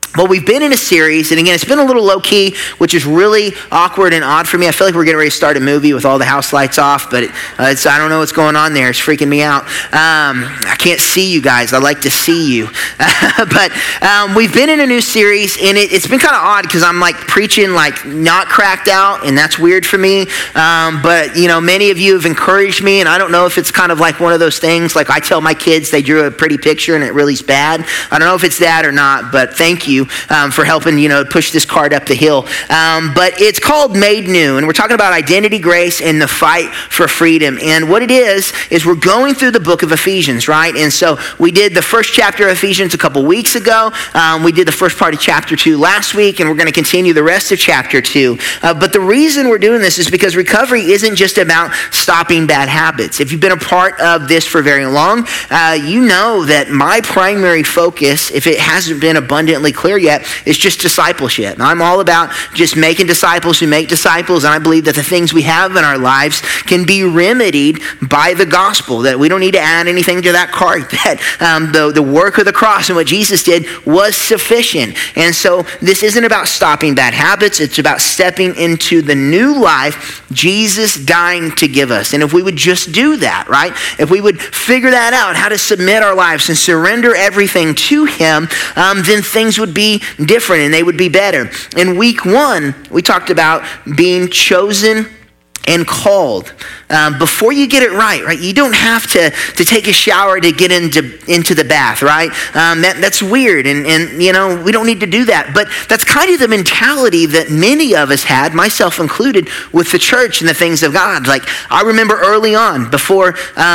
Well, we've been in a series, and again, it's been a little low-key, which is really awkward and odd for me. I feel like we're getting ready to start a movie with all the house lights off, but I don't know what's going on there. It's freaking me out. I can't see you guys. I like to see you. But we've been in a new series, and it's been kind of odd because I'm like preaching like not cracked out, and that's weird for me. But, many of you have encouraged me, and I don't know if it's kind of like one of those things, like I tell my kids they drew a pretty picture and it really's bad. I don't know if it's that or not, but thank you. For helping, push this cart up the hill. But it's called Made New, and we're talking about identity, grace, and the fight for freedom. And what it is we're going through the book of Ephesians, right? And so we did the first chapter of Ephesians a couple weeks ago. We did the first part of chapter 2 last week, and we're going to continue the rest of chapter 2. But the reason we're doing this is because recovery isn't just about stopping bad habits. If you've been a part of this for very long, you know that my primary focus, if it hasn't been abundantly clear yet, is just discipleship. And I'm all about just making disciples who make disciples, and I believe that the things we have in our lives can be remedied by the gospel, that we don't need to add anything to that cart, that the work of the cross and what Jesus did was sufficient. And so this isn't about stopping bad habits, it's about stepping into the new life Jesus dying to give us. And if we would just do that, right? If we would figure that out, how to submit our lives and surrender everything to Him, then things would be different and they would be better. In week 1, we talked about being chosen and called. Before you get it right? You don't have to take a shower to get into the bath, right? That's weird, and we don't need to do that. But that's kind of the mentality that many of us had, myself included, with the church and the things of God. Like I remember early on, before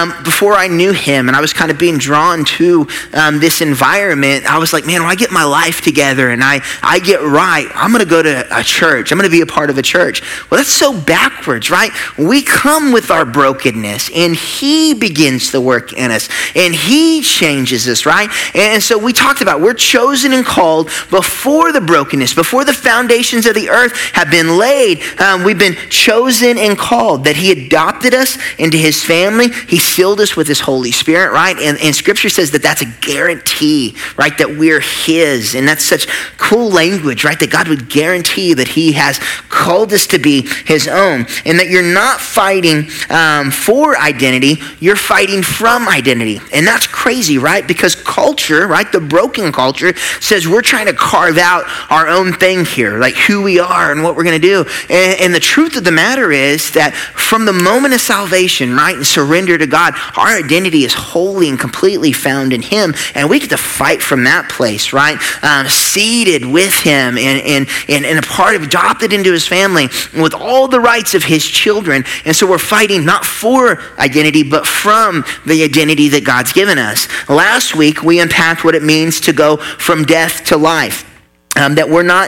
I knew Him, and I was kind of being drawn to this environment. I was like, man, when I get my life together and I get right, I'm going to go to a church. I'm going to be a part of a church. Well, that's so backwards, right? We come with our brokenness, and He begins to work in us, and He changes us, right? And so we talked about we're chosen and called before the brokenness, before the foundations of the earth have been laid. We've been chosen and called, that He adopted us into His family. He sealed us with His Holy Spirit, right? And Scripture says that that's a guarantee, right? That we're His, and that's such cool language, right? That God would guarantee that He has called us to be His own, and that you're not fighting for identity, you're fighting from identity. And that's crazy, right? Because culture, right, the broken culture says we're trying to carve out our own thing here, like who we are and what we're going to do. And the truth of the matter is that from the moment of salvation, right, and surrender to God, our identity is wholly and completely found in Him. And we get to fight from that place, right? Seated with Him and a part of, adopted into His family with all the rights of His children. And so we're fighting not for identity, but from the identity that God's given us. Last week, we unpacked what it means to go from death to life. That we're not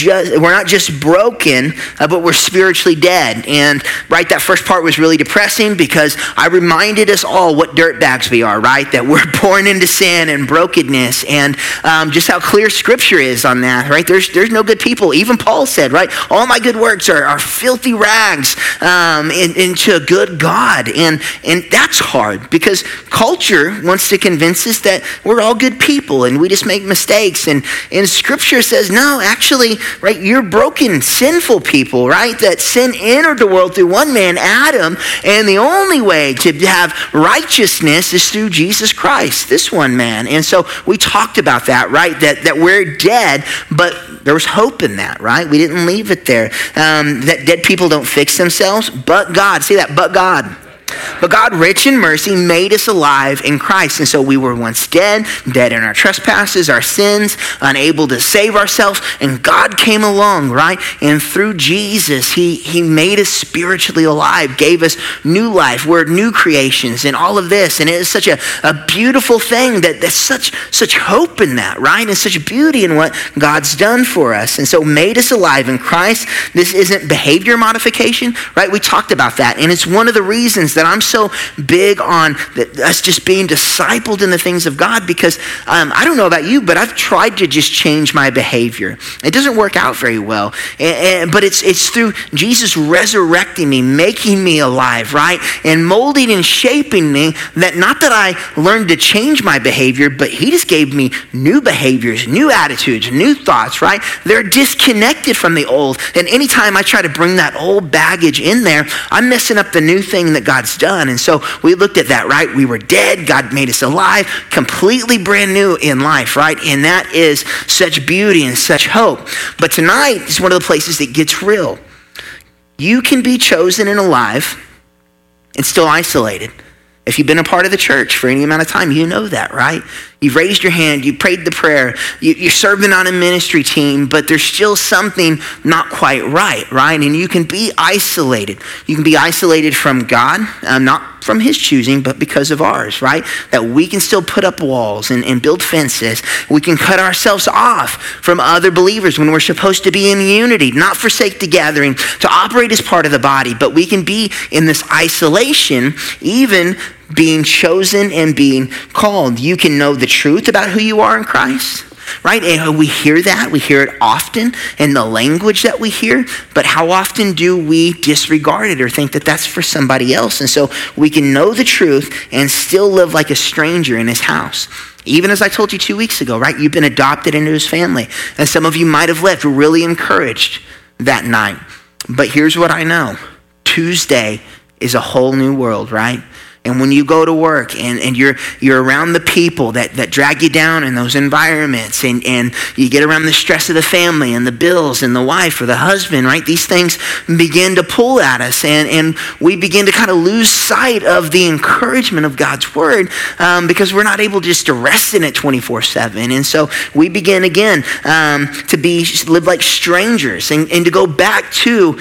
just broken, but we're spiritually dead. And right, that first part was really depressing because I reminded us all what dirtbags we are, right? That we're born into sin and brokenness, and just how clear Scripture is on that, right? There's no good people. Even Paul said, right, all my good works are filthy rags into a good God. And that's hard because culture wants to convince us that we're all good people and we just make mistakes. And Scripture says, no, actually, right, you're broken, sinful people, right? That sin entered the world through one man, Adam, and the only way to have righteousness is through Jesus Christ, this one man. And so we talked about that, right? That we're dead, but there was hope in that, right? We didn't leave it there. That dead people don't fix themselves, but God. See that? But God. But God, rich in mercy, made us alive in Christ. And so we were once dead in our trespasses, our sins, unable to save ourselves. And God came along, right? And through Jesus, He made us spiritually alive, gave us new life. We're new creations and all of this. And it is such a beautiful thing that's such hope in that, right? And such beauty in what God's done for us. And so made us alive in Christ. This isn't behavior modification, right? We talked about that. And it's one of the reasons that that I'm so big on us just being discipled in the things of God because I don't know about you, but I've tried to just change my behavior. It doesn't work out very well. But it's through Jesus resurrecting me, making me alive, right? And molding and shaping me that not that I learned to change my behavior, but he just gave me new behaviors, new attitudes, new thoughts, right? They're disconnected from the old. And anytime I try to bring that old baggage in there, I'm messing up the new thing that God's done. And so we looked at that, right? We were dead. God made us alive, completely brand new in life, right? And that is such beauty and such hope. But tonight is one of the places that gets real. You can be chosen and alive and still isolated. If you've been a part of the church for any amount of time, you know that, right? You've raised your hand, you prayed the prayer, you're serving on a ministry team, but there's still something not quite right? And you can be isolated. You can be isolated from God, not from his choosing, but because of ours, right? That we can still put up walls and build fences. We can cut ourselves off from other believers when we're supposed to be in unity, not forsake the gathering, to operate as part of the body, but we can be in this isolation, even being chosen and being called. You can know the truth about who you are in Christ, right? And we hear that. We hear it often in the language that we hear, but how often do we disregard it or think that that's for somebody else? And so we can know the truth and still live like a stranger in his house. Even as I told you 2 weeks ago, right? You've been adopted into his family. And some of you might have left really encouraged that night. But here's what I know. Tuesday is a whole new world, right? And when you go to work and you're around the people that drag you down in those environments and you get around the stress of the family and the bills and the wife or the husband, right? These things begin to pull at us and we begin to kind of lose sight of the encouragement of God's word because we're not able just to rest in it 24/7. And so we begin again to live like strangers and to go back to,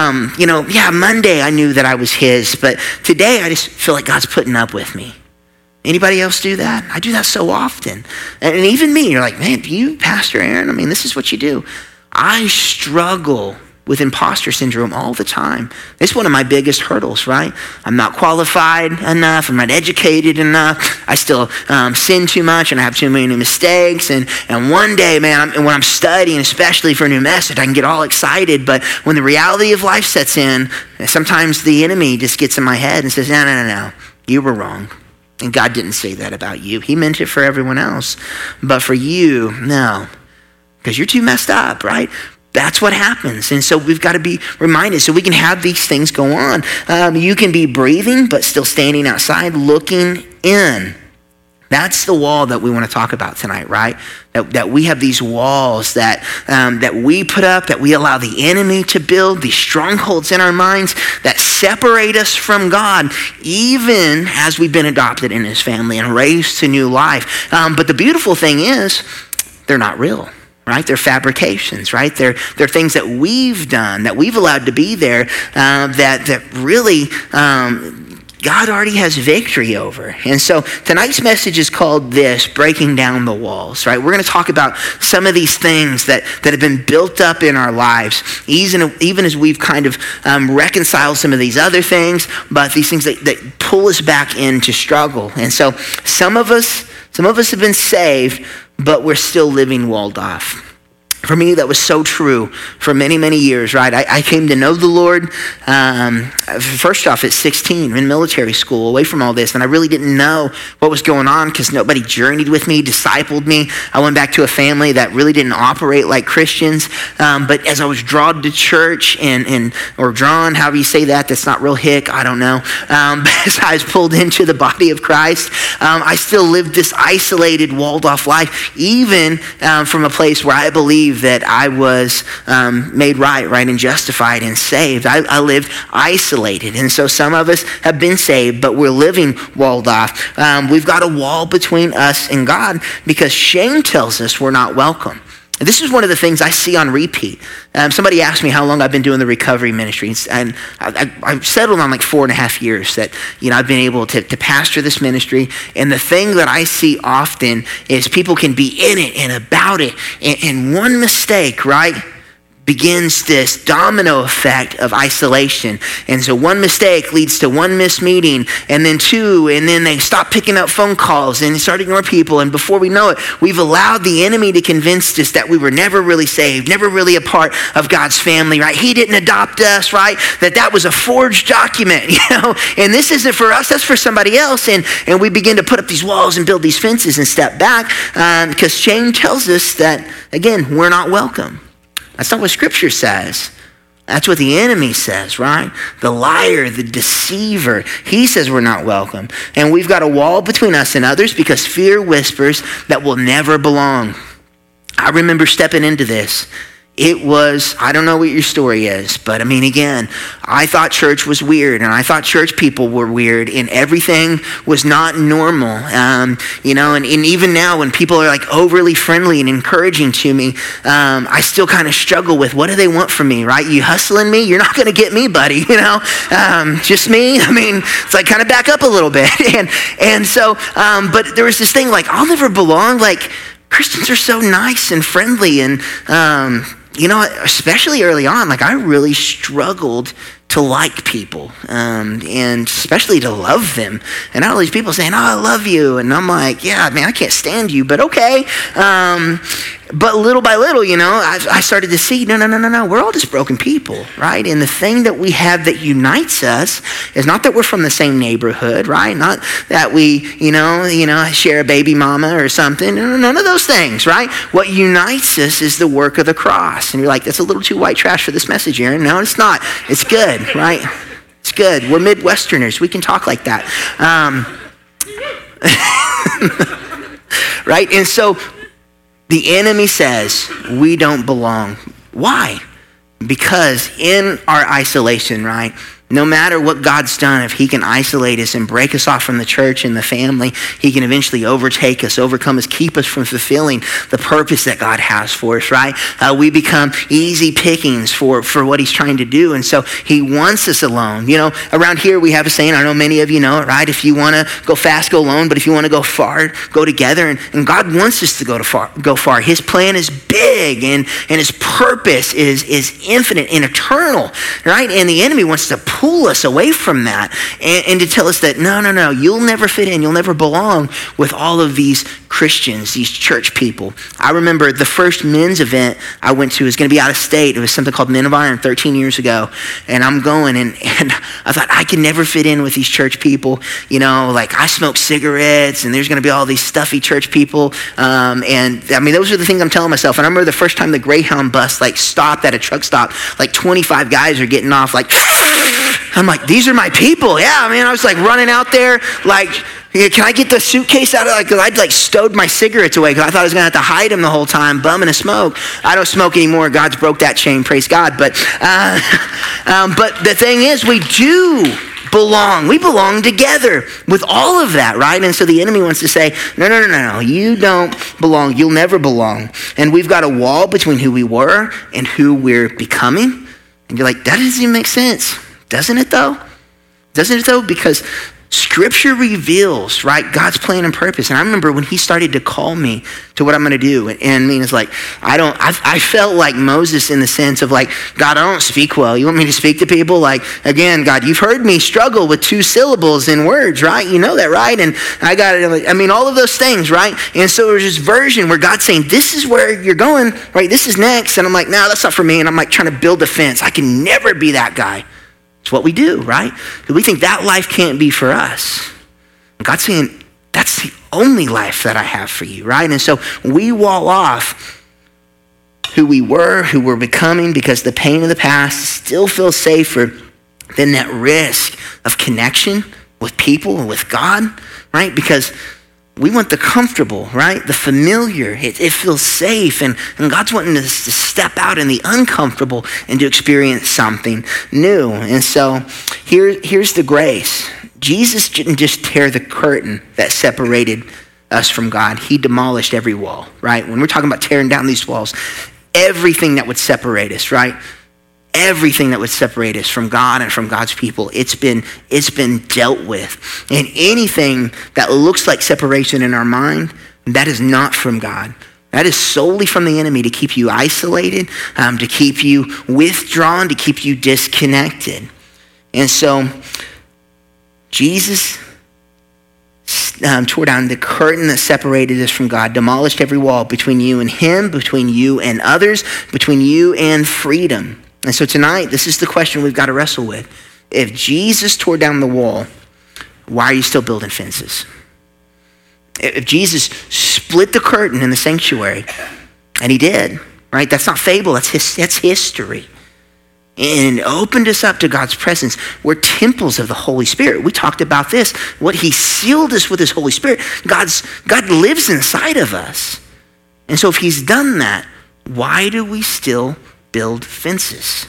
Monday I knew that I was his, but today I just feel like God's putting up with me. Anybody else do that? I do that so often. And even me, you're like, man, you, Pastor Aaron, this is what you do. I struggle with imposter syndrome all the time. It's one of my biggest hurdles, right? I'm not qualified enough. I'm not educated enough. I still sin too much and I have too many mistakes. And one day, man, when I'm studying, especially for a new message, I can get all excited. But when the reality of life sets in, sometimes the enemy just gets in my head and says, no, you were wrong. And God didn't say that about you. He meant it for everyone else. But for you, no. Because you're too messed up, right? That's what happens. And so we've got to be reminded so we can have these things go on. You can be breathing, but still standing outside looking in. That's the wall that we want to talk about tonight, right? That we have these walls that we put up, that we allow the enemy to build, these strongholds in our minds that separate us from God, even as we've been adopted in his family and raised to new life. But the beautiful thing is, they're not real. Right? They're fabrications, right? They're things that we've done, that we've allowed to be there, that really God already has victory over. And so tonight's message is called this, Breaking Down the Walls, right? We're going to talk about some of these things that have been built up in our lives, even as we've kind of reconciled some of these other things, but these things that pull us back into struggle. And so some of us have been saved, but we're still living walled off. For me, that was so true for many, many years, right? I came to know the Lord, first off at 16 in military school, away from all this, and I really didn't know what was going on because nobody journeyed with me, discipled me. I went back to a family that really didn't operate like Christians, but as I was drawn to church or drawn, however you say that, that's not real hick, I don't know, but as I was pulled into the body of Christ, I still lived this isolated, walled off life, even from a place where I believe that I was made right, and justified and saved. I lived isolated. And so some of us have been saved, but we're living walled off. We've got a wall between us and God because shame tells us we're not welcome. This is one of the things I see on repeat. Somebody asked me how long I've been doing the recovery ministry, and I've settled on like 4.5 years that I've been able to pastor this ministry. And the thing that I see often is people can be in it and about it, and one mistake, right, begins this domino effect of isolation. And so one mistake leads to one missed meeting, and then two, and then they stop picking up phone calls and start ignoring people. And before we know it, we've allowed the enemy to convince us that we were never really saved, never really a part of God's family, right? He didn't adopt us, right? That was a forged document, and this isn't for us, that's for somebody else. And we begin to put up these walls and build these fences and step back because shame tells us that, again, we're not welcome. That's not what Scripture says. That's what the enemy says, right? The liar, the deceiver, he says we're not welcome. And we've got a wall between us and others because fear whispers that we'll never belong. I remember stepping into this. It was, I don't know what your story is, but again, I thought church was weird, and I thought church people were weird, and everything was not normal. And even now when people are like overly friendly and encouraging to me, I still kind of struggle with, what do they want from me, right? You hustling me? You're not going to get me, buddy, just me? It's like kind of back up a little bit. And so, but there was this thing like, I'll never belong. Like, Christians are so nice and friendly, and especially early on, like I really struggled to like people, and especially to love them. And all these people saying, "Oh, I love you," and I'm like, "Yeah, man, I can't stand you, but okay." But little by little, I started to see, no, we're all just broken people, right? And the thing that we have that unites us is not that we're from the same neighborhood, right? Not that we, share a baby mama or something. None of those things, right? What unites us is the work of the cross. And you're like, that's a little too white trash for this message, Aaron. No, it's not. It's good, right? It's good. We're Midwesterners. We can talk like that. Right? And so the enemy says we don't belong. Why? Because in our isolation, right? No matter what God's done, if he can isolate us and break us off from the church and the family, he can eventually overtake us, overcome us, keep us from fulfilling the purpose that God has for us, right? We become easy pickings for what he's trying to do. And so he wants us alone. Around here we have a saying, I know many of you know it, right? If you want to go fast, go alone. But if you want to go far, go together. And God wants us to go far. His plan is big, and his purpose is infinite and eternal, right? And the enemy wants to pull us away from that and to tell us that, no, you'll never fit in, you'll never belong with all of these Christians, these church people. I remember the first men's event I went to was going to be out of state. It was something called Men of Iron 13 years ago. And I'm going, and I thought, I can never fit in with these church people. Like I smoke cigarettes, and there's going to be all these stuffy church people. Those are the things I'm telling myself. And I remember the first time the Greyhound bus stopped at a truck stop, 25 guys are getting off, I'm like, these are my people. Yeah, I was running out there, can I get the suitcase out of because I'd stowed my cigarettes away because I thought I was going to have to hide them the whole time, bumming a smoke. I don't smoke anymore. God's broke that chain, praise God. But the thing is, we do belong. We belong together with all of that, right? And so the enemy wants to say, no, you don't belong. You'll never belong. And we've got a wall between who we were and who we're becoming. And you're like, that doesn't even make sense. Doesn't it though? Because Scripture reveals, right, God's plan and purpose. And I remember when he started to call me to what I'm going to do. And it's I felt like Moses in the sense of God, I don't speak well. You want me to speak to people? Again, God, you've heard me struggle with 2 syllables in words, right? You know that, right? And I got it. All of those things, right? And so there's this version where God's saying, this is where you're going, right? This is next. And I'm like, no, that's not for me. And I'm trying to build a fence. I can never be that guy. It's what we do, right? Because we think that life can't be for us. And God's saying, that's the only life that I have for you, right? And so we wall off who we were, who we're becoming, because the pain of the past still feels safer than that risk of connection with people and with God, right? Because we want the comfortable, right? The familiar. It feels safe. And God's wanting us to step out in the uncomfortable and to experience something new. And so here's the grace. Jesus didn't just tear the curtain that separated us from God. He demolished every wall, right? When we're talking about tearing down these walls, everything that would separate us, right? Everything that would separate us from God and from God's people, it's been dealt with. And anything that looks like separation in our mind, that is not from God. That is solely from the enemy to keep you isolated, to keep you withdrawn, to keep you disconnected. And so Jesus tore down the curtain that separated us from God, demolished every wall between you and him, between you and others, between you and freedom. And so tonight, this is the question we've got to wrestle with. If Jesus tore down the wall, why are you still building fences? If Jesus split the curtain in the sanctuary, and he did, right? That's not fable, that's history. And opened us up to God's presence. We're temples of the Holy Spirit. We talked about this. What he sealed us with his Holy Spirit. God lives inside of us. And so if he's done that, why do we still build fences?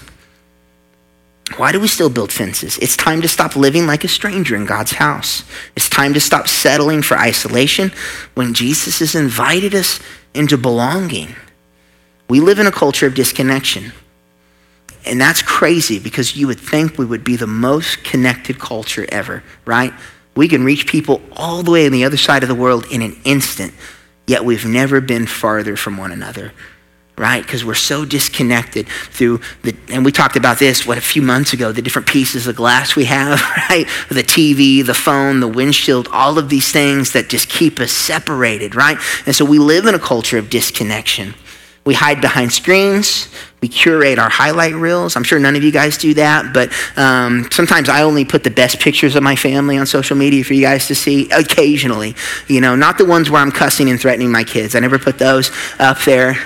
Why do we still build fences? It's time to stop living like a stranger in God's house. It's time to stop settling for isolation when Jesus has invited us into belonging. We live in a culture of disconnection. And that's crazy because you would think we would be the most connected culture ever, right? We can reach people all the way on the other side of the world in an instant, yet we've never been farther from one another, right? Because we're so disconnected and we talked about this, a few months ago, the different pieces of glass we have, right? The TV, the phone, the windshield, all of these things that just keep us separated, right? And so we live in a culture of disconnection. We hide behind screens. We curate our highlight reels. I'm sure none of you guys do that, but sometimes I only put the best pictures of my family on social media for you guys to see occasionally. Not the ones where I'm cussing and threatening my kids. I never put those up there.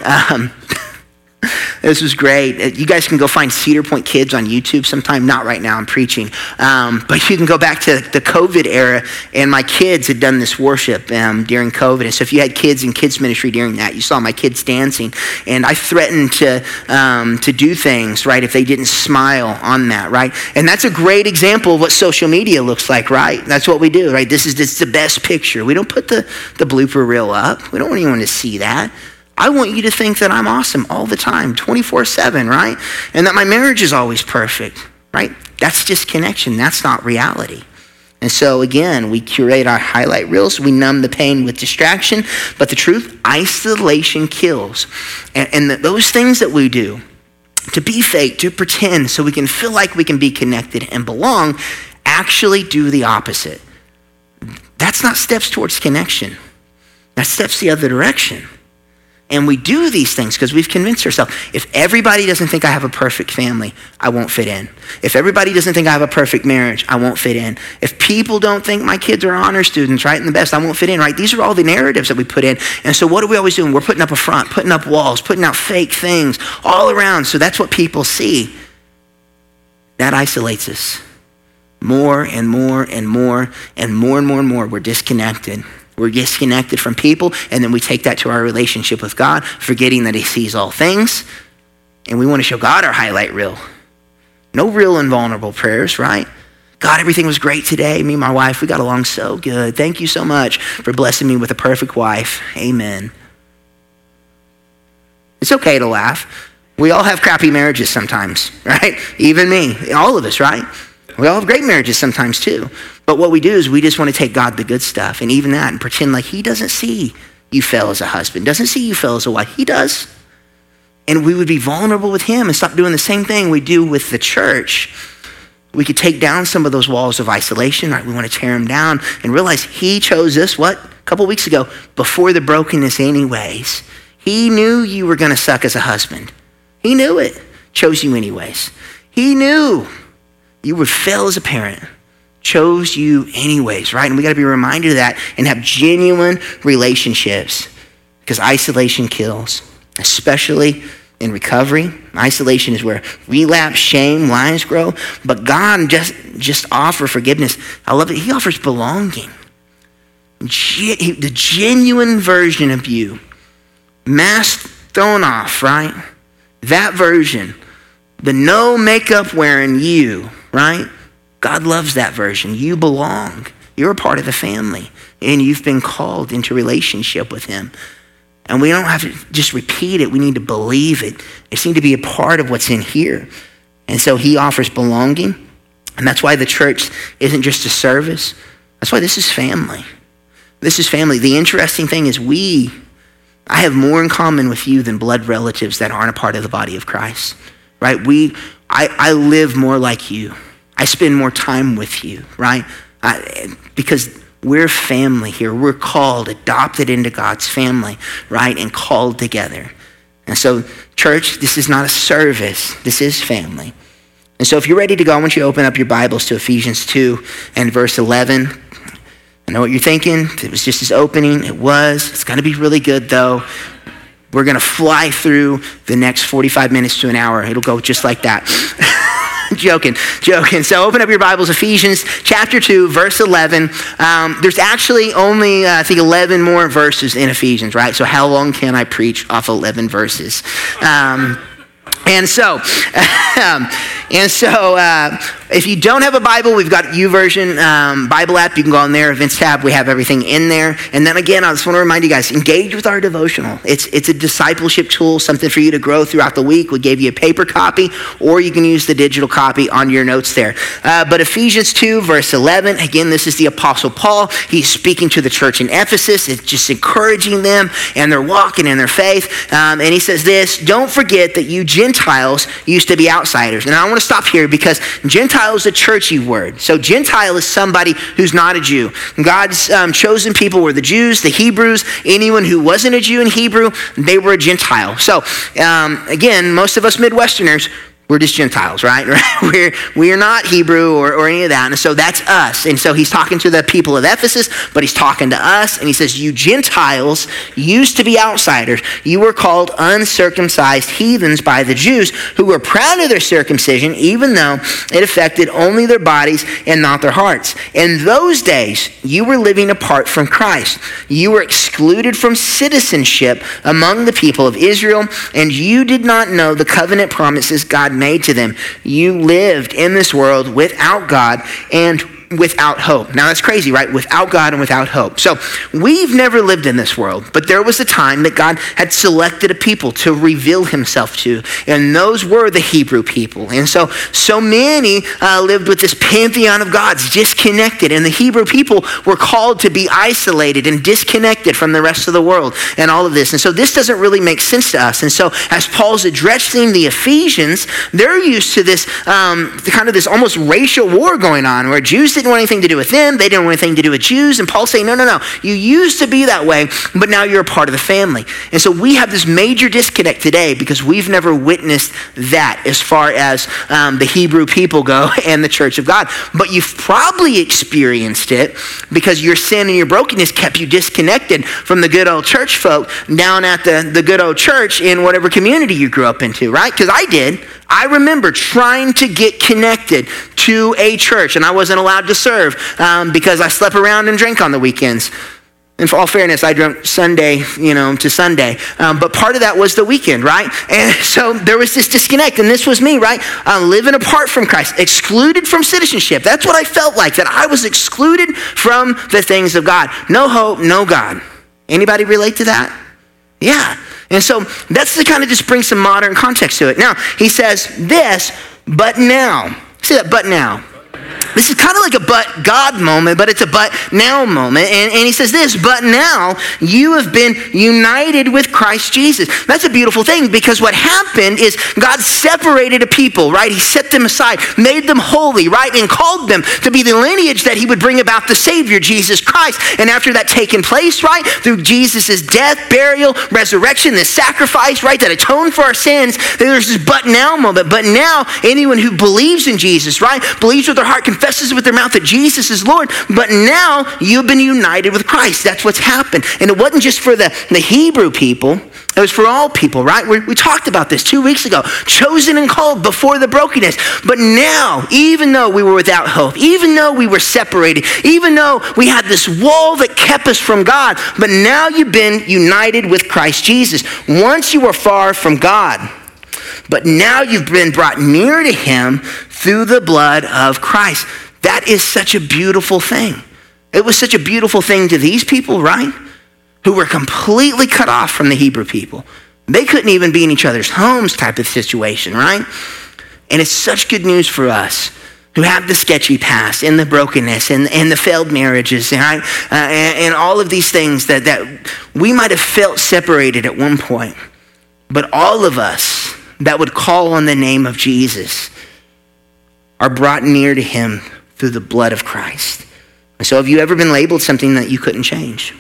This was great. You guys can go find Cedar Point Kids on YouTube sometime. Not right now, I'm preaching. But you can go back to the COVID era, and my kids had done this worship during COVID. And so if you had kids in kids ministry during that, you saw my kids dancing. And I threatened to do things, right, if they didn't smile on that, right? And that's a great example of what social media looks like, right? That's what we do, right? This is the best picture. We don't put the blooper reel up. We don't want anyone to see that. I want you to think that I'm awesome all the time, 24/7, right? And that my marriage is always perfect, right? That's disconnection. That's not reality. And so again, we curate our highlight reels. We numb the pain with distraction. But the truth, isolation kills. And those things that we do to be fake, to pretend so we can feel like we can be connected and belong, actually do the opposite. That's not steps towards connection. That's steps the other direction. And we do these things because we've convinced ourselves, if everybody doesn't think I have a perfect family, I won't fit in. If everybody doesn't think I have a perfect marriage, I won't fit in. If people don't think my kids are honor students, right, and the best, I won't fit in, right? These are all the narratives that we put in. And so what are we always doing? We're putting up a front, putting up walls, putting out fake things all around. So that's what people see. That isolates us more and more and more and more and more and more. We're disconnected. We're disconnected from people, and then we take that to our relationship with God, forgetting that he sees all things, and we want to show God our highlight reel. No real and vulnerable prayers, right? God, everything was great today. Me and my wife, we got along so good. Thank you so much for blessing me with a perfect wife. Amen. It's okay to laugh. We all have crappy marriages sometimes, right? Even me, all of us, right? We all have great marriages sometimes too. But what we do is we just want to take God the good stuff and even that and pretend like he doesn't see you fail as a husband, doesn't see you fail as a wife. He does. And we would be vulnerable with him and stop doing the same thing we do with the church. We could take down some of those walls of isolation, right? We want to tear them down and realize he chose us, a couple weeks ago, before the brokenness anyways. He knew you were going to suck as a husband. He knew it, chose you anyways. He knew you would fail as a parent, chose you anyways, right? And we got to be reminded of that and have genuine relationships because isolation kills, especially in recovery. Isolation is where relapse, shame, lines grow. But God just offers forgiveness. I love it. He offers belonging. The genuine version of you, mask thrown off, right? That version, the no makeup wearing you, right? God loves that version. You belong. You're a part of the family, and you've been called into relationship with him. And we don't have to just repeat it. We need to believe it. It needs to be a part of what's in here. And so he offers belonging. And that's why the church isn't just a service. That's why this is family. This is family. The interesting thing is we I have more in common with you than blood relatives that aren't a part of the body of Christ, right? I live more like you. I spend more time with you, right? Because we're family here. We're called, adopted into God's family, right? And called together. And so, church, this is not a service. This is family. And so if you're ready to go, I want you to open up your Bibles to Ephesians 2 and verse 11. I know what you're thinking. It was just his opening. It was. It's going to be really good, though. We're going to fly through the next 45 minutes to an hour. It'll go just like that. Joking. So open up your Bibles, Ephesians chapter 2, verse 11. There's actually only, I think, 11 more verses in Ephesians, right? So how long can I preach off 11 verses? And so if you don't have a Bible, we've got YouVersion Bible app. You can go on there, events tab. We have everything in there. And then again, I just want to remind you guys, engage with our devotional. It's a discipleship tool, something for you to grow throughout the week. We gave you a paper copy, or you can use the digital copy on your notes there. But Ephesians 2, verse 11, again, this is the Apostle Paul. He's speaking to the church in Ephesus. It's just encouraging them, and they're walking in their faith. And he says this, don't forget that you Gentiles used to be outsiders. And I want to stop here because Gentile is a churchy word. So Gentile is somebody who's not a Jew. God's chosen people were the Jews, the Hebrews. Anyone who wasn't a Jew in Hebrew, they were a Gentile. So again, most of us Midwesterners, we're just Gentiles, right? We are not Hebrew or any of that. And so that's us. And so he's talking to the people of Ephesus, but he's talking to us. And he says, you Gentiles used to be outsiders. You were called uncircumcised heathens by the Jews who were proud of their circumcision, even though it affected only their bodies and not their hearts. In those days, you were living apart from Christ. You were excluded from citizenship among the people of Israel, and you did not know the covenant promises God made to them. You lived in this world without God and without hope. Now that's crazy, right? Without God and without hope. So we've never lived in this world, but there was a time that God had selected a people to reveal himself to, and those were the Hebrew people. And so many lived with this pantheon of gods, disconnected, and the Hebrew people were called to be isolated and disconnected from the rest of the world and all of this. And so this doesn't really make sense to us. And so as Paul's addressing the Ephesians, they're used to this kind of this almost racial war going on where Jews didn't want anything to do with them. They didn't want anything to do with Jews. And Paul's saying, no. You used to be that way, but now you're a part of the family. And so we have this major disconnect today because we've never witnessed that as far as the Hebrew people go and the church of God. But you've probably experienced it because your sin and your brokenness kept you disconnected from the good old church folk down at the good old church in whatever community you grew up into, right? Because I did. I remember trying to get connected to a church, and I wasn't allowed to serve because I slept around and drank on the weekends. And for all fairness, I drank Sunday, to Sunday. But part of that was the weekend, right? And so there was this disconnect, and this was me, right? Living apart from Christ, excluded from citizenship. That's what I felt like, that I was excluded from the things of God. No hope, no God. Anybody relate to that? Yeah. And so that's to kind of just bring some modern context to it. Now, he says this, but now. See that, but now. This is kind of like a but God moment, but it's a but now moment. And he says this, but now you have been united with Christ Jesus. That's a beautiful thing because what happened is God separated a people, right? He set them aside, made them holy, right? And called them to be the lineage that he would bring about the Savior, Jesus Christ. And after that taken place, right? Through Jesus' death, burial, resurrection, the sacrifice, right? That atoned for our sins. There's this but now moment. But now anyone who believes in Jesus, right? Believes with their heart, confesses with their mouth that Jesus is Lord, but now you've been united with Christ. That's what's happened. And it wasn't just for the Hebrew people. It was for all people, right? We talked about this 2 weeks ago. Chosen and called before the brokenness. But now, even though we were without hope, even though we were separated, even though we had this wall that kept us from God, but now you've been united with Christ Jesus. Once you were far from God, but now you've been brought near to him through the blood of Christ. That is such a beautiful thing. It was such a beautiful thing to these people, right? Who were completely cut off from the Hebrew people. They couldn't even be in each other's homes type of situation, right? And it's such good news for us who have the sketchy past and the brokenness and the failed marriages, right? And all of these things that we might have felt separated at one point. But all of us that would call on the name of Jesus are brought near to him through the blood of Christ. And so have you ever been labeled something that you couldn't change?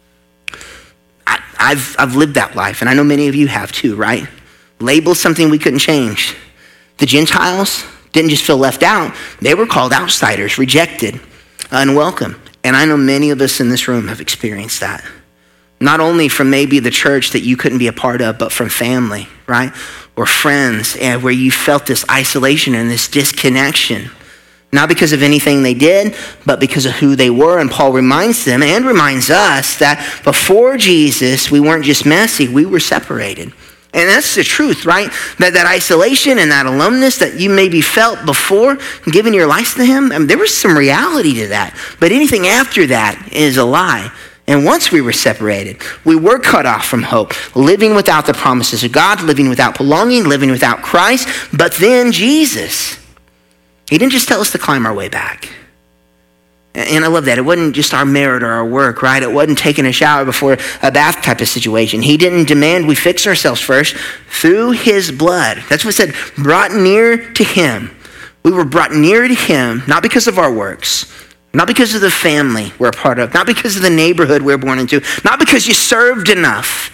I've lived that life, and I know many of you have too, right? Labeled something we couldn't change. The Gentiles didn't just feel left out. They were called outsiders, rejected, unwelcome. And I know many of us in this room have experienced that. Not only from maybe the church that you couldn't be a part of, but from family, right? Or friends, and where you felt this isolation and this disconnection. Not because of anything they did, but because of who they were. And Paul reminds them and reminds us that before Jesus, we weren't just messy, we were separated. And that's the truth, right? That isolation and that aloneness that you maybe felt before giving your life to him, I mean, there was some reality to that. But anything after that is a lie. And once we were separated, we were cut off from hope, living without the promises of God, living without belonging, living without Christ. But then Jesus, he didn't just tell us to climb our way back. And I love that. It wasn't just our merit or our work, right? It wasn't taking a shower before a bath type of situation. He didn't demand we fix ourselves first. Through his blood. That's what it said, brought near to him. We were brought near to him, not because of our works, not because of the family we're a part of, not because of the neighborhood we're born into, not because you served enough.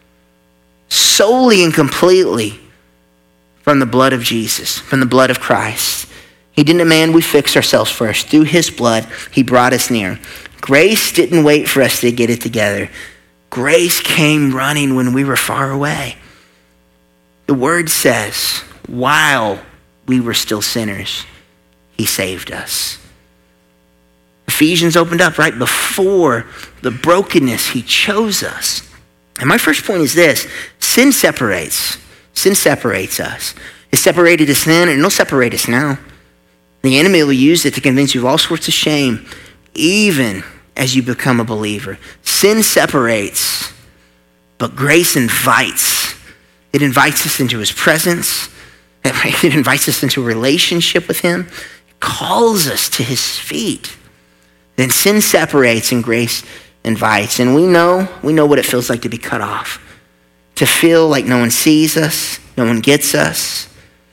Solely and completely from the blood of Jesus, from the blood of Christ. He didn't demand we fix ourselves first. Through his blood, he brought us near. Grace didn't wait for us to get it together. Grace came running when we were far away. The word says, while we were still sinners, he saved us. Ephesians opened up right before the brokenness, he chose us. And my first point is this: sin separates. Sin separates us. It separated us then, and it'll separate us now. The enemy will use it to convince you of all sorts of shame, even as you become a believer. Sin separates, but grace invites. It invites us into his presence. It invites us into a relationship with him. It calls us to his feet. Then sin separates and grace invites. And we know what it feels like to be cut off. To feel like no one sees us, no one gets us.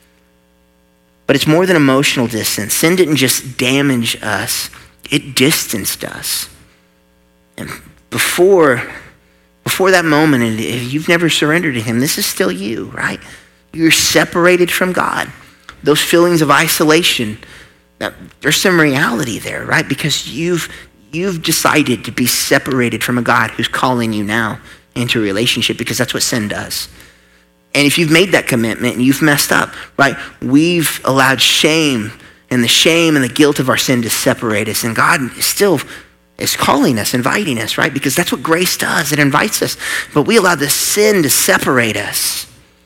But it's more than emotional distance. Sin didn't just damage us, it distanced us. And before that moment, and if you've never surrendered to him, this is still you, right? You're separated from God. Those feelings of isolation, there's some reality there, right? Because you've decided to be separated from a God who's calling you now into a relationship, because that's what sin does. And if you've made that commitment and you've messed up, right, we've allowed shame and the guilt of our sin to separate us. And God still is calling us, inviting us, right? Because that's what grace does. It invites us. But we allow the sin to separate us.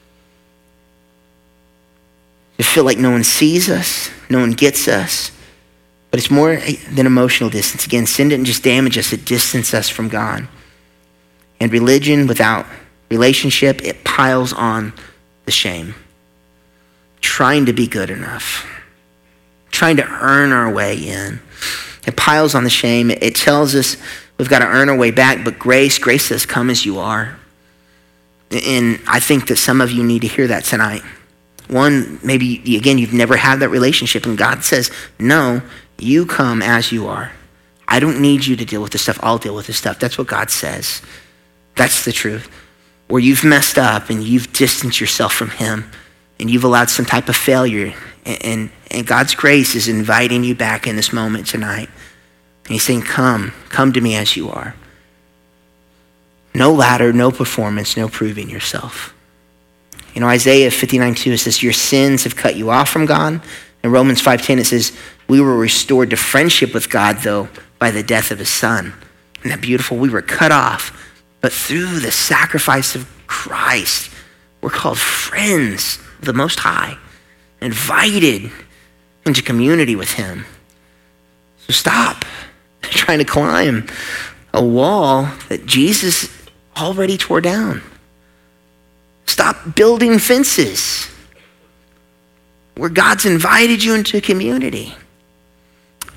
To feel like no one sees us, no one gets us. But it's more than emotional distance. Again, sin didn't just damage us, it distanced us from God. And religion without relationship, it piles on the shame. Trying to be good enough. Trying to earn our way in. It piles on the shame. It tells us we've got to earn our way back, but grace says, come as you are. And I think that some of you need to hear that tonight. One, maybe, again, you've never had that relationship, and God says, no, you come as you are. I don't need you to deal with this stuff. I'll deal with this stuff. That's what God says. That's the truth. Where you've messed up and you've distanced yourself from him and you've allowed some type of failure, and God's grace is inviting you back in this moment tonight. And he's saying, come to me as you are. No ladder, no performance, no proving yourself. You know, Isaiah 59:2, it says, your sins have cut you off from God. In Romans 5:10, it says, we were restored to friendship with God, though, by the death of his son. Isn't that beautiful? We were cut off. But through the sacrifice of Christ, we're called friends of the Most High, invited into community with him. So stop trying to climb a wall that Jesus already tore down. Stop building fences where God's invited you into community.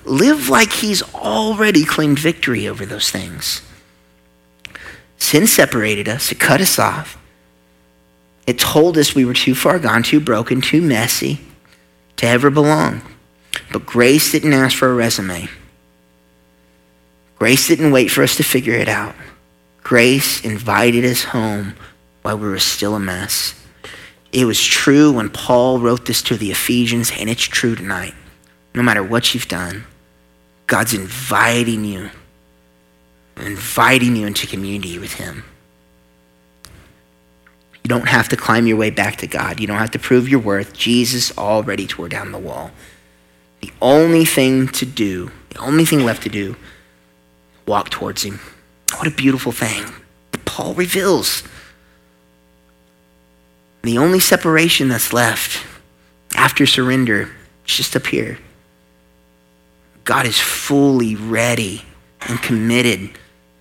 live like he's already claimed victory over those things. Sin separated us. It cut us off. It told us we were too far gone, too broken, too messy to ever belong. But grace didn't ask for a resume. Grace didn't wait for us to figure it out. Grace invited us home while we were still a mess. It was true when Paul wrote this to the Ephesians, and it's true tonight. No matter what you've done, God's inviting you into community with him. You don't have to climb your way back to God. You don't have to prove your worth. Jesus already tore down the wall. The only thing left to do, walk towards him. What a beautiful thing that Paul reveals. The only separation that's left after surrender is just up here. God is fully ready and committed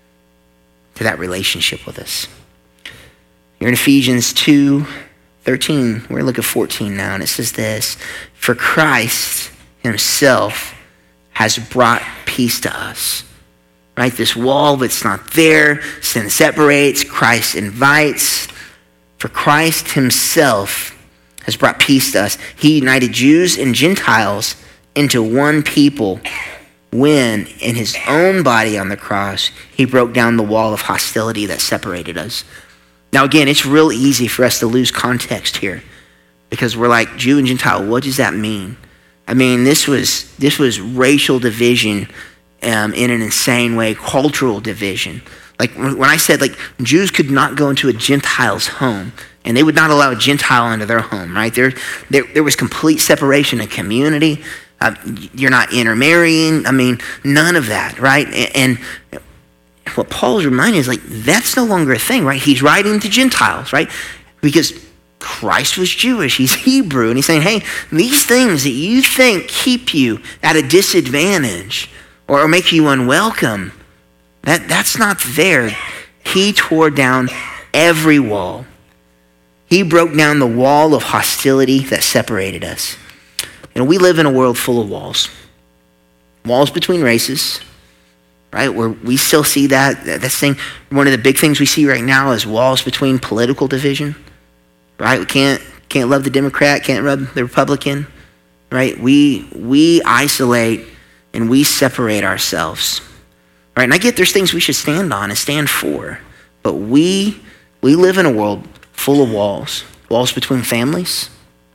to that relationship with us. You're in Ephesians 2:13. We're going to look at 14 now, and it says this: "For Christ himself has brought peace to us." Right? This wall that's not there, sin separates, Christ invites. For Christ himself has brought peace to us. He united Jews and Gentiles into one people when, in his own body on the cross, he broke down the wall of hostility that separated us. Now again, it's real easy for us to lose context here because we're like, Jew and Gentile, what does that mean? I mean, this was racial division in an insane way, cultural division. Like when I said like Jews could not go into a Gentile's home and they would not allow a Gentile into their home, right? There was complete separation of community. You're not intermarrying. I mean, none of that, right? And what Paul's reminding is like, that's no longer a thing, right? He's writing to Gentiles, right? Because Christ was Jewish, he's Hebrew, and he's saying, hey, these things that you think keep you at a disadvantage or make you unwelcome, that's not there. He tore down every wall. He broke down the wall of hostility that separated us. You know, we live in a world full of walls. Walls between races, right? Where we still see that thing. One of the big things we see right now is walls between political division, right? We can't love the Democrat, can't love the Republican, right? We isolate and we separate ourselves, right? And I get there's things we should stand on and stand for, but we live in a world full of walls. Walls between families,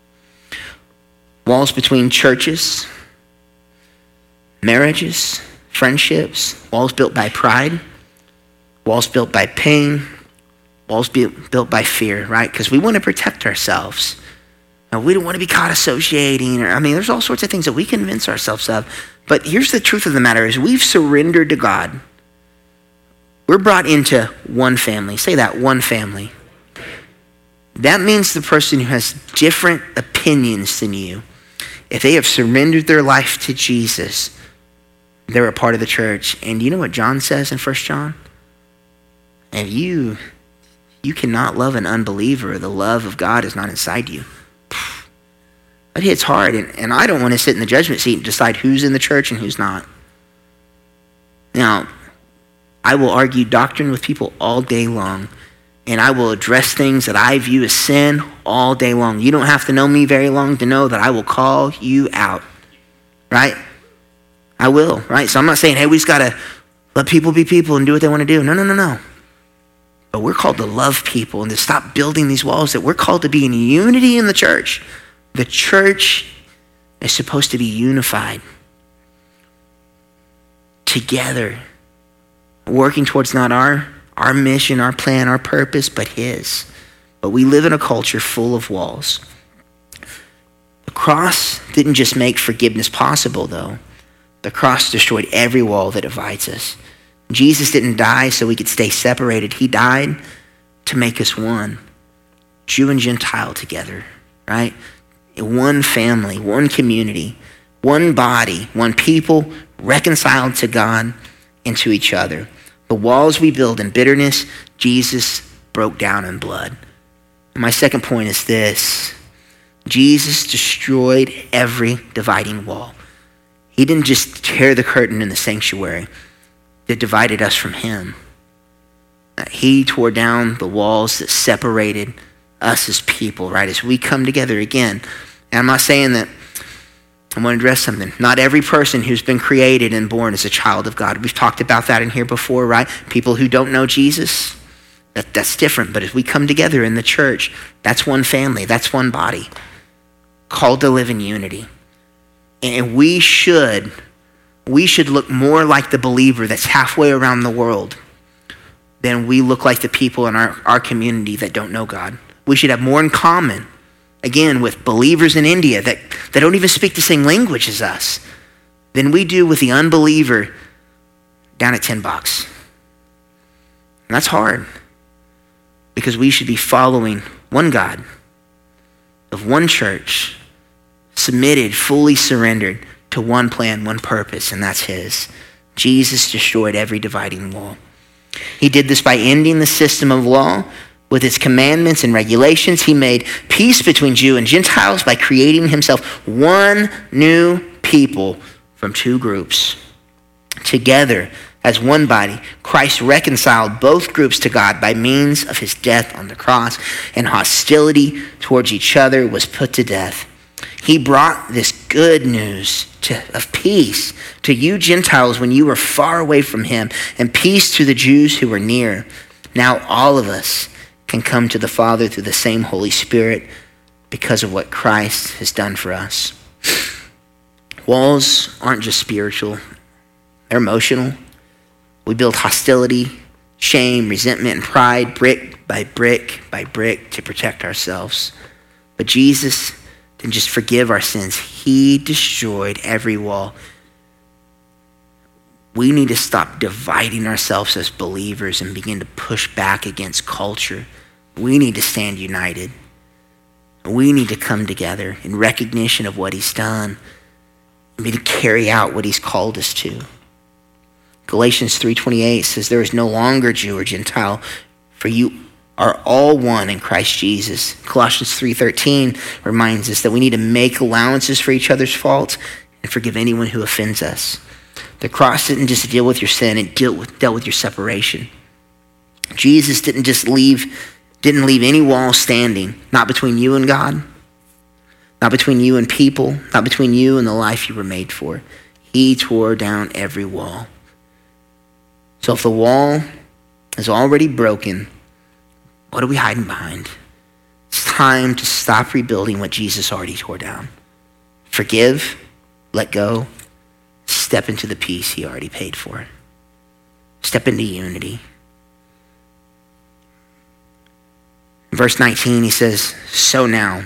walls between churches, marriages, friendships, walls built by pride, walls built by pain, walls built by fear, right? Because we want to protect ourselves. Now, we don't want to be caught associating. There's all sorts of things that we convince ourselves of. But here's the truth of the matter is we've surrendered to God. We're brought into one family. Say that, one family. That means the person who has different opinions than you, if they have surrendered their life to Jesus, they're a part of the church. And you know what John says in 1 John? And you cannot love an unbeliever. The love of God is not inside you. That hits hard. And I don't want to sit in the judgment seat and decide who's in the church and who's not. Now, I will argue doctrine with people all day long. And I will address things that I view as sin all day long. You don't have to know me very long to know that I will call you out, right? I will, right? So I'm not saying, hey, we just got to let people be people and do what they want to do. No. But we're called to love people and to stop building these walls, that we're called to be in unity in the church. The church is supposed to be unified together, working towards not our mission, our plan, our purpose, but his. But we live in a culture full of walls. The cross didn't just make forgiveness possible, though. The cross destroyed every wall that divides us. Jesus didn't die so we could stay separated. He died to make us one. Jew and Gentile together, right? One family, one community, one body, one people reconciled to God and to each other. The walls we build in bitterness, Jesus broke down in blood. My second point is this: Jesus destroyed every dividing wall. He didn't just tear the curtain in the sanctuary that divided us from him. He tore down the walls that separated us as people, right? As we come together again. And I'm not saying that, I want to address something. Not every person who's been created and born is a child of God. We've talked about that in here before, right? People who don't know Jesus, that's different. But as we come together in the church, that's one family, that's one body, called to live in unity. And we should look more like the believer that's halfway around the world than we look like the people in our community that don't know God. We should have more in common, again, with believers in India that don't even speak the same language as us than we do with the unbeliever down at $10. And that's hard because we should be following one God of one church, submitted, fully surrendered to one plan, one purpose, and that's his. Jesus destroyed every dividing wall. He did this by ending the system of law with its commandments and regulations. He made peace between Jew and Gentiles by creating himself one new people from two groups. Together as one body, Christ reconciled both groups to God by means of his death on the cross, and hostility towards each other was put to death. He brought this good news of peace to you Gentiles when you were far away from him, and peace to the Jews who were near. Now all of us can come to the Father through the same Holy Spirit because of what Christ has done for us. Walls aren't just spiritual, they're emotional. We build hostility, shame, resentment, and pride brick by brick by brick to protect ourselves. But Jesus didn't just forgive our sins, he destroyed every wall. We need to stop dividing ourselves as believers and begin to push back against culture. We need to stand united. We need to come together in recognition of what he's done and to carry out what he's called us to. Galatians 3:28 says, there is no longer Jew or Gentile, for you are all one in Christ Jesus. Colossians 3:13 reminds us that we need to make allowances for each other's faults and forgive anyone who offends us. The cross didn't just deal with your sin, it dealt with your separation. Jesus didn't leave any wall standing, not between you and God, not between you and people, not between you and the life you were made for. He tore down every wall. So if the wall is already broken, what are we hiding behind? It's time to stop rebuilding what Jesus already tore down. Forgive, let go, step into the peace he already paid for. Step into unity. In verse 19, he says, So now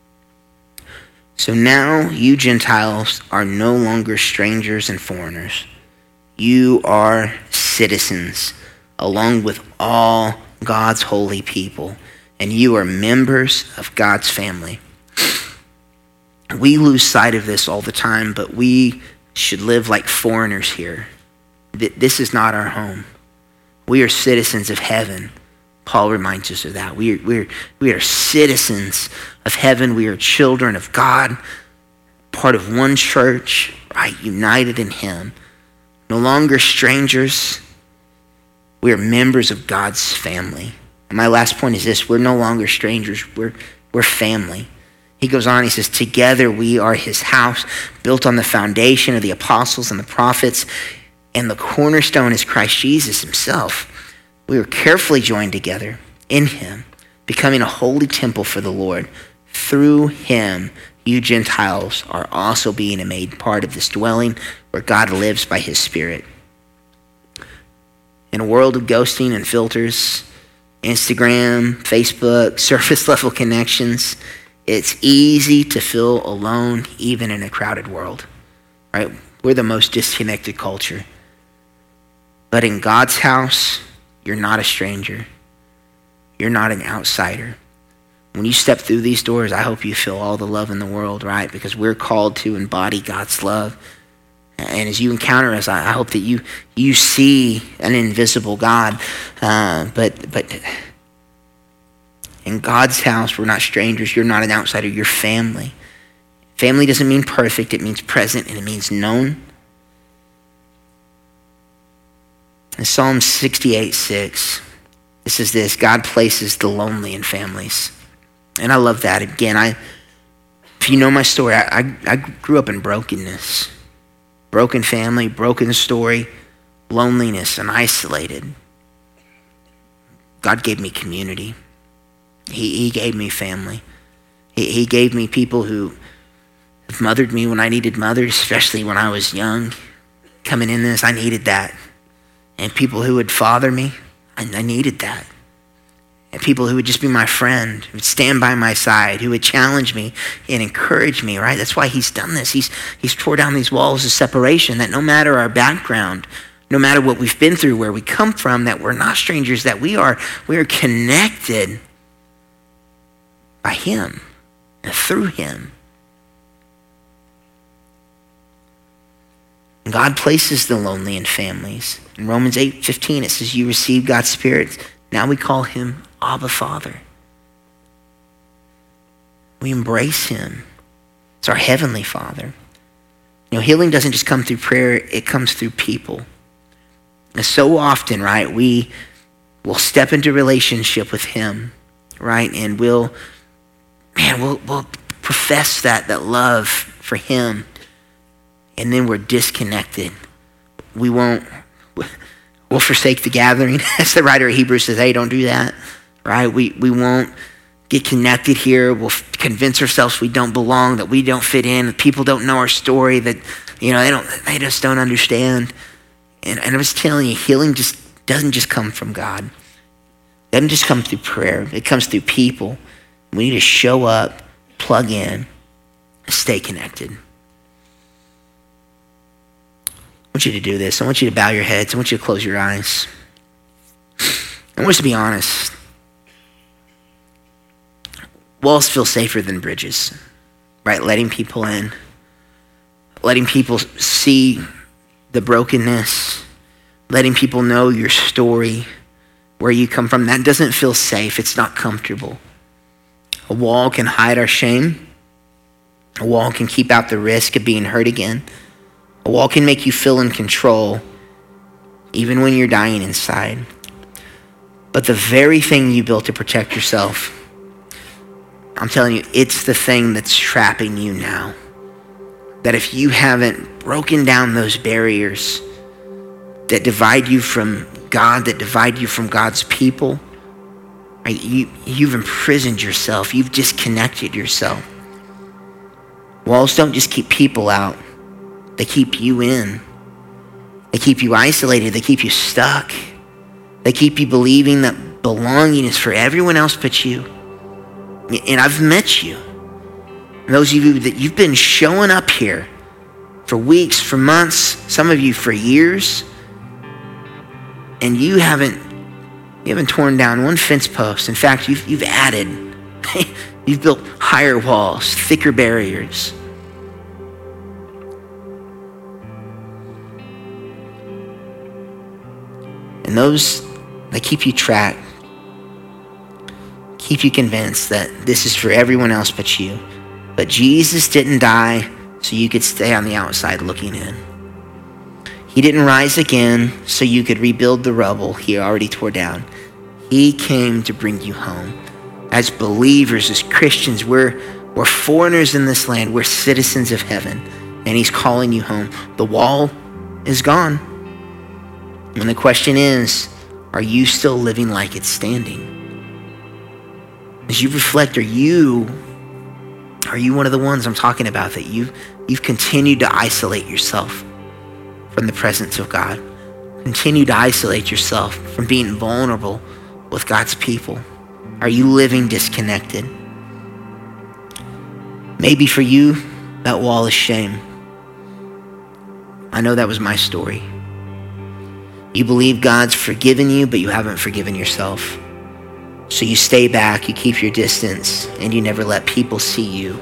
you Gentiles are no longer strangers and foreigners. You are citizens along with all God's holy people, and you are members of God's family. We lose sight of this all the time, but we should live like foreigners here. This is not our home. We are citizens of heaven. Paul reminds us of that. We are citizens of heaven. We are children of God, part of one church, right? United in him. No longer strangers. We are members of God's family. And my last point is this: we're no longer strangers. We're family. He goes on, he says, together we are his house, built on the foundation of the apostles and the prophets, and the cornerstone is Christ Jesus himself. We were carefully joined together in him, becoming a holy temple for the Lord. Through him, you Gentiles are also being made part of this dwelling where God lives by his Spirit. In a world of ghosting and filters, Instagram, Facebook, surface level connections, it's easy to feel alone even in a crowded world, right? We're the most disconnected culture. But in God's house, you're not a stranger. You're not an outsider. When you step through these doors, I hope you feel all the love in the world, right? Because we're called to embody God's love. And as you encounter us, I hope that you see an invisible God. But in God's house, we're not strangers. You're not an outsider. You're family. Family doesn't mean perfect, it means present and it means known. In Psalm 68:6, it says this: God places the lonely in families. And I love that. Again, if you know my story, I grew up in brokenness. Broken family, broken story, loneliness, and isolated. God gave me community. He gave me family. He gave me people who have mothered me when I needed mothers, especially when I was young. Coming in this, I needed that. And people who would father me, I needed that. And people who would just be my friend, who would stand by my side, who would challenge me and encourage me, right? That's why he's done this. He's tore down these walls of separation, that no matter our background, no matter what we've been through, where we come from, that we're not strangers, that we are connected by him and through him. And God places the lonely in families. In Romans 8:15, it says, you receive God's Spirit. Now we call him Abba Father. We embrace him. It's our heavenly Father. Healing doesn't just come through prayer, it comes through people. And so often, right, we will step into relationship with him, right? And we'll profess that love for him. And then we're disconnected. We'll forsake the gathering. As the writer of Hebrews says, hey, don't do that, right? We won't get connected here. We'll convince ourselves we don't belong, that we don't fit in, that people don't know our story, that they just don't understand. And I was telling you, healing just doesn't just come from God. It doesn't just come through prayer. It comes through people. We need to show up, plug in, and stay connected. I want you to do this. I want you to bow your heads. I want you to close your eyes. I want us to be honest. Walls feel safer than bridges, right? Letting people in, letting people see the brokenness, letting people know your story, where you come from. That doesn't feel safe. It's not comfortable. A wall can hide our shame. A wall can keep out the risk of being hurt again. A wall can make you feel in control, even when you're dying inside. But the very thing you built to protect yourself, I'm telling you, it's the thing that's trapping you now. That if you haven't broken down those barriers that divide you from God, that divide you from God's people, right, you've imprisoned yourself. You've disconnected yourself. Walls don't just keep people out. They keep you in. They keep you isolated. They keep you stuck. They keep you believing that belonging is for everyone else but you. And I've met you. And those of you that you've been showing up here for weeks, for months, some of you for years, and you haven't torn down one fence post. In fact, you've added, you've built higher walls, thicker barriers. And those that keep you trapped, keep you convinced that this is for everyone else but you. But Jesus didn't die so you could stay on the outside looking in. He didn't rise again so you could rebuild the rubble he already tore down. He came to bring you home. As believers, as Christians, we're foreigners in this land. We're citizens of heaven. And he's calling you home. The wall is gone. And the question is, are you still living like it's standing? As you reflect, are you one of the ones I'm talking about that you've continued to isolate yourself from the presence of God? Continue to isolate yourself from being vulnerable with God's people. Are you living disconnected? Maybe for you, that wall is shame. I know that was my story. You believe God's forgiven you, but you haven't forgiven yourself. So you stay back, you keep your distance, and you never let people see you.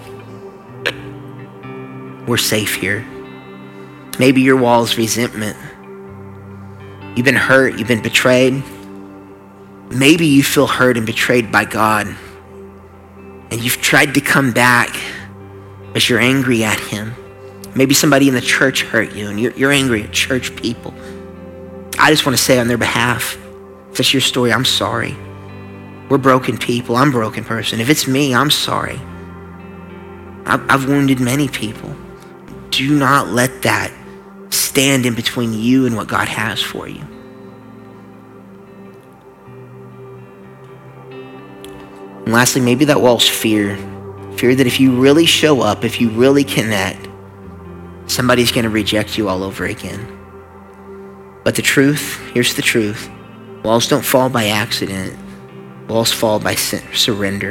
We're safe here. Maybe your wall is resentment. You've been hurt, you've been betrayed. Maybe you feel hurt and betrayed by God, and you've tried to come back, because you're angry at him. Maybe somebody in the church hurt you and you're angry at church people. I just want to say on their behalf, if it's your story, I'm sorry. We're broken people. I'm a broken person. If it's me, I'm sorry. I've wounded many people. Do not let that stand in between you and what God has for you. And lastly, maybe that wall's fear. Fear that if you really show up, if you really connect, somebody's going to reject you all over again. But the truth, here's the truth. Walls don't fall by accident. Walls fall by surrender.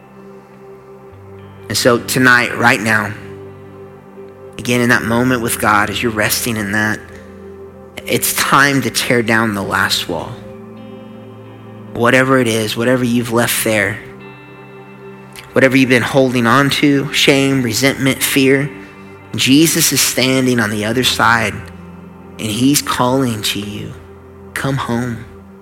And so tonight, right now, again, in that moment with God, as you're resting in that, it's time to tear down the last wall. Whatever it is, whatever you've left there, whatever you've been holding on to, shame, resentment, fear, Jesus is standing on the other side and he's calling to you, come home.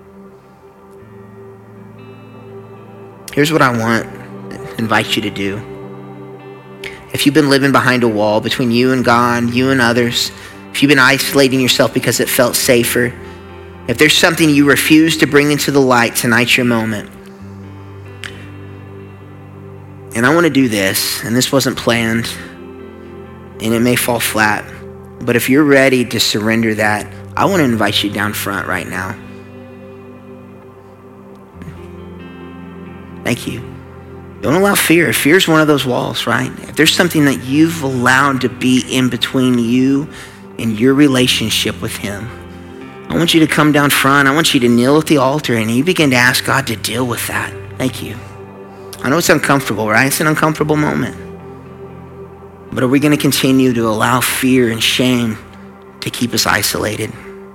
Here's what I want to invite you to do. If you've been living behind a wall between you and God, you and others, if you've been isolating yourself because it felt safer, if there's something you refuse to bring into the light, tonight's your moment. And I want to do this, and this wasn't planned, and it may fall flat, but if you're ready to surrender that, I want to invite you down front right now. Thank you. Don't allow fear. Fear is one of those walls, right? If there's something that you've allowed to be in between you and your relationship with him, I want you to come down front. I want you to kneel at the altar and you begin to ask God to deal with that. Thank you. I know it's uncomfortable, right? It's an uncomfortable moment. But are we going to continue to allow fear and shame to keep us isolated?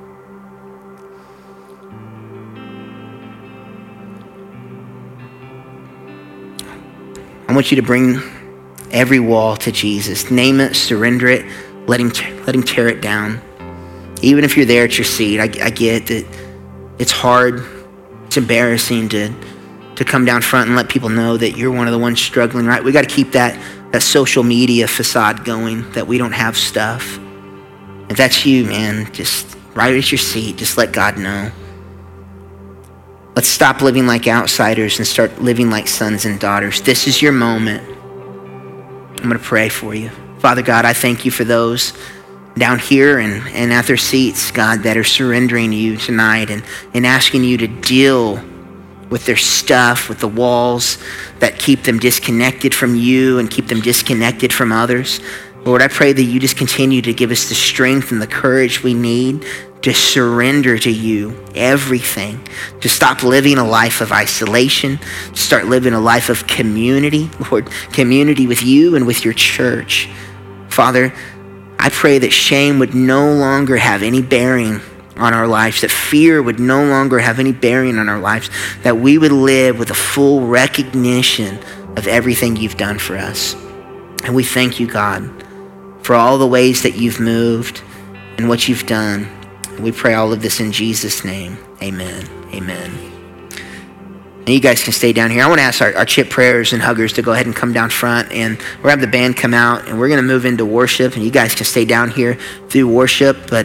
I want you to bring every wall to Jesus. Name it, surrender it, let him tear it down. Even if you're there at your seat, I get that it's hard, it's embarrassing to come down front and let people know that you're one of the ones struggling, right? We got to keep that social media facade going, that we don't have stuff. If that's you, man, just right at your seat, just let God know. Let's stop living like outsiders and start living like sons and daughters. This is your moment. I'm going to pray for you. Father God, I thank you for those down here and at their seats, God, that are surrendering to you tonight and asking you to deal with their stuff, with the walls that keep them disconnected from you and keep them disconnected from others. Lord, I pray that you just continue to give us the strength and the courage we need to surrender to you everything, to stop living a life of isolation, to start living a life of community, Lord, community with you and with your church. Father, I pray that shame would no longer have any bearing on our lives, that fear would no longer have any bearing on our lives, that we would live with a full recognition of everything you've done for us. And we thank you, God, for all the ways that you've moved and what you've done. We pray all of this in Jesus' name. Amen. Amen. And you guys can stay down here. I want to ask our chip prayers and huggers to go ahead and come down front, and we're going to have the band come out, and we're going to move into worship, and you guys can stay down here through worship. But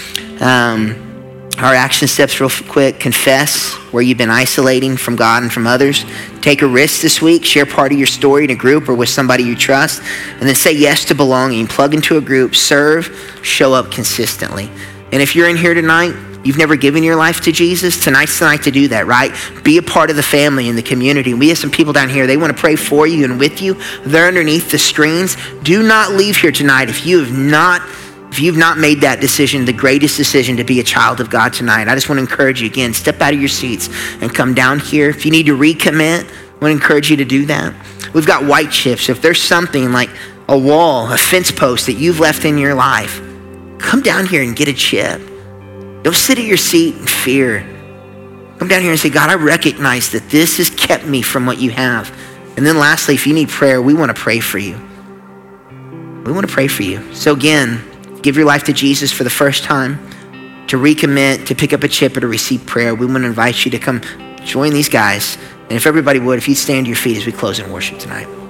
our action steps real quick: confess where you've been isolating from God and from others. Take a risk this week. Share part of your story in a group or with somebody you trust. And then say yes to belonging. Plug into a group. Serve. Show up consistently. And if you're in here tonight, you've never given your life to Jesus, tonight's the night to do that, right? Be a part of the family and the community. We have some people down here. They want to pray for you and with you. They're underneath the screens. Do not leave here tonight if you've not made that decision, the greatest decision to be a child of God tonight. I just want to encourage you again, step out of your seats and come down here. If you need to recommit, I want to encourage you to do that. We've got white chips. If there's something like a wall, a fence post that you've left in your life, come down here and get a chip. Don't sit at your seat in fear. Come down here and say, God, I recognize that this has kept me from what you have. And then lastly, if you need prayer, we want to pray for you. We want to pray for you. So again, give your life to Jesus for the first time, to recommit, to pick up a chip, or to receive prayer. We want to invite you to come join these guys. And if everybody would, if you'd stand to your feet as we close in worship tonight.